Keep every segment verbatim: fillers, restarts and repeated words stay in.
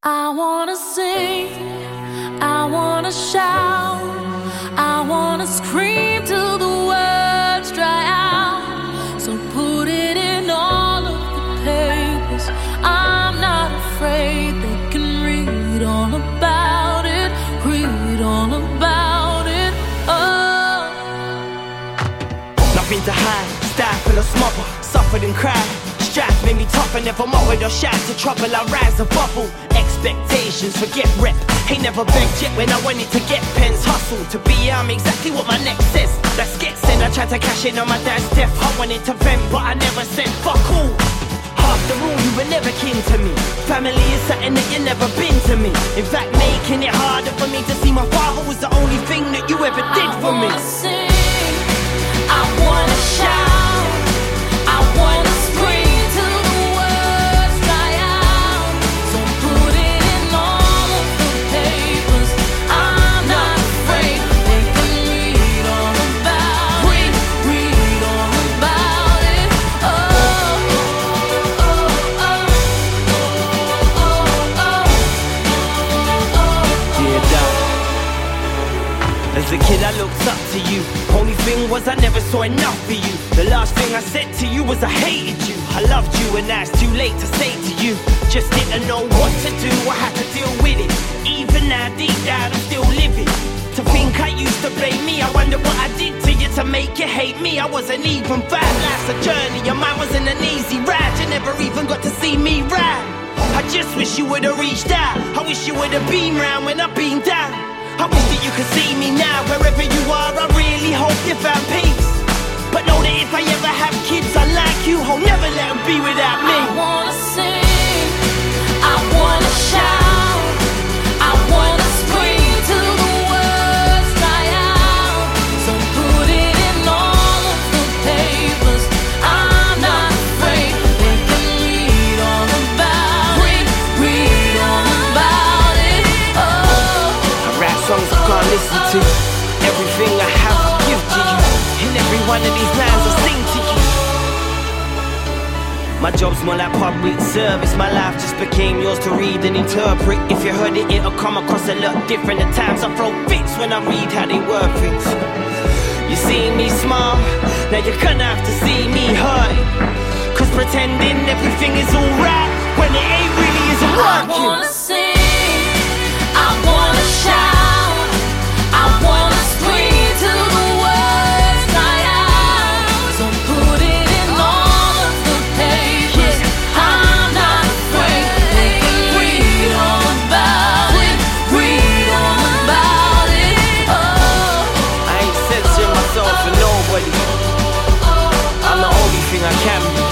I wanna sing, I wanna shout, I wanna scream till the words dry out. So put it in all of the papers. I'm not afraid, they can read all about it, read all about it. Oh, nothing to hide, stifle or smother, suffered and cried. Strife made me tough and never mocked or shy to trouble. I rise and bubble. Expectations, forget rep. Ain't never begged yet when I wanted to get pens. Hustle to be I'm exactly what my next says. That's get sent. I tried to cash in on my dad's death. I wanted to vent, but I never said fuck all. After all, you were never kin to me. Family is something that you never been to me. In fact, making it harder for me to see my father was the only thing that you ever did for me. I wanna sing, I wanna shout, I wanna scream. As a kid I looked up to you. Only thing was I never saw enough for you. The last thing I said to you was I hated you. I loved you and now it's too late to say to you. Just didn't know what to do, I had to deal with it. Even now deep down I'm still living. To think I used to blame me, I wonder what I did to you to make you hate me. I wasn't even bad, life's a journey, your mind wasn't an easy ride. You never even got to see me ride. I just wish you would've reached out. I wish you would've been round when I've been down. I wish that you could see me now. Wherever you are, I really hope you found peace. But know that if I ever have kids, I like you, I'll never let them be without me. I wanna sing, I wanna shout, I wanna scream till the words dry out. So put it in all of the papers. I'm not afraid, they can read all about it, read all about it. Oh, songs I can't listen to. Everything I have I give to you. In every one of these lines I sing to you. My job's more like public service. My life just became yours to read and interpret. If you heard it, it'll come across a lot different. At times I throw fits when I read how they word things. You see me smile, now you're gonna have to see me hurt. Cause pretending everything is alright when it ain't really isn't working. I wanna sing, I wanna shout, I wanna scream till the words dry out. So put it in all of the papers. I'm not afraid, they can read all about it, read all about it. Oh, I ain't censoring myself for nobody. I'm the only thing I can be.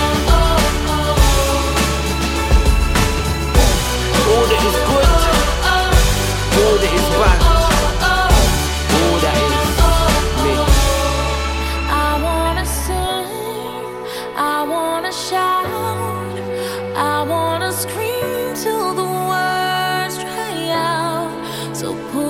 All that is good, all that is bad, all that is me. I wanna sing, I wanna shout, I wanna scream till the words dry out. So put